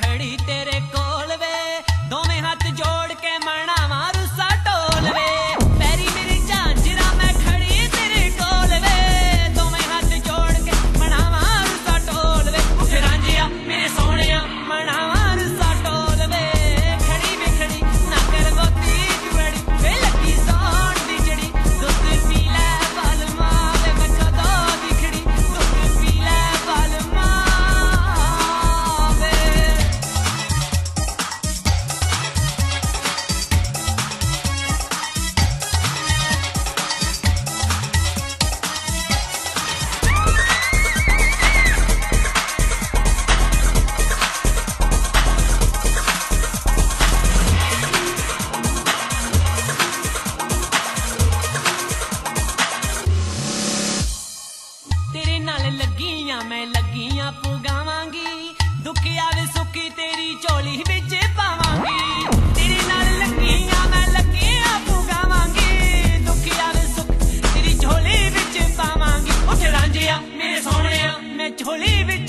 खड़ी तेरे कोल वे दोवें हाथ जोड़ के मनावा रुस्सा टोल वे पैरी मेरी झांझरा मैं खड़ी तेरे कोल वे दोवें हाथ जोड़ के मनावा रुस्सा टोल वे उठ रांझिया मेरे सोहणिया मनावा रुस्सा टोल वे खड़ी वे खड़ी ना कर गोती जुड़ी वे लगी सौण दी जड़ी दुध पी लै बालमा वे बच्चा दो दी खड़ी दुध पी लै बालमा वे तेरे नाल लगियां मैं लगियां पुगावांगी दुखी आवे सुखी तेरी झोली विच पावांगी तेरे नाल लगियां मैं लगियां पुगावांगी दुखी आवे सुख तेरी झोली विच पावांगी उठ रांझिया मेरे सोहणिया मैं झोली विच